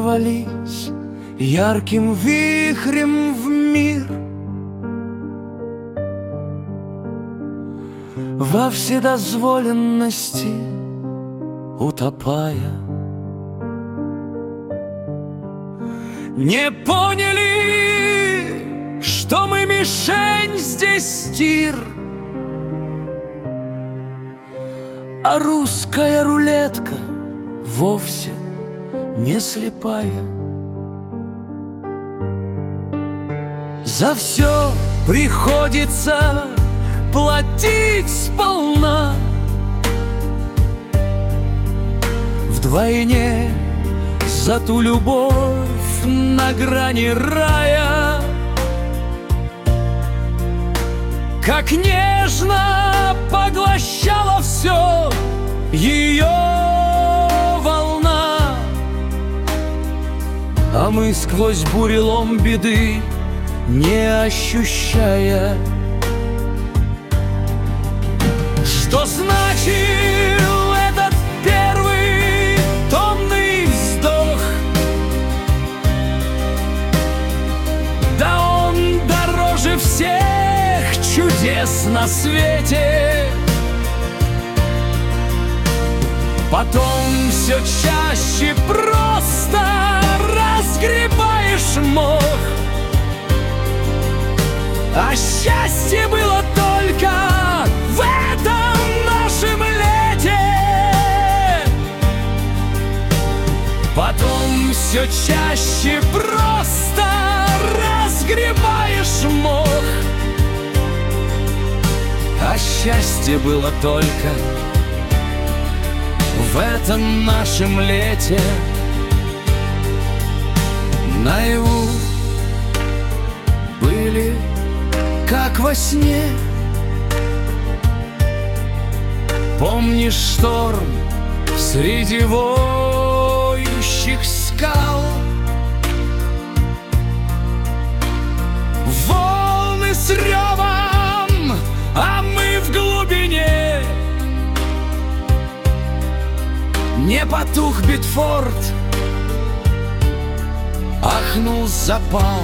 ворвались ярким вихрем в мир, во вседозволенности утопая. Не поняли, что мы мишень здесь тир, а русская рулетка вовсе не слепая. За все приходится платить сполна, вдвойне за ту любовь на грани рая. Как нежно поглощала все ее волна, а мы сквозь бурелом беды не ощущая. Что значил этот первый томный вздох? Да он дороже всех чудес на свете. Потом все чаще просто разгребаешь мох, а счастье было только в этом нашем лете. Потом все чаще просто разгребаешь мох, а счастье было только в этом нашем лете. Наяву были как во сне. Помнишь шторм среди воющих скал? Волны с ревом, а мы в глубине. Не потух Битфорд, ахнул запал.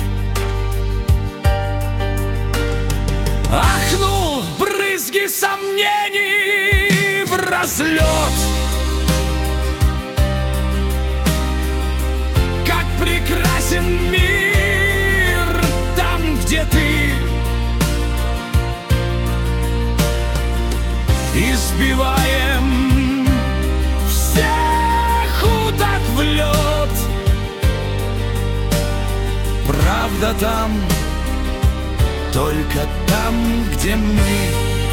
Ахнул брызги сомнений в разлет. Как прекрасен мир там, где ты, избиваем всех уток в лед. Правда там, только там, где мы.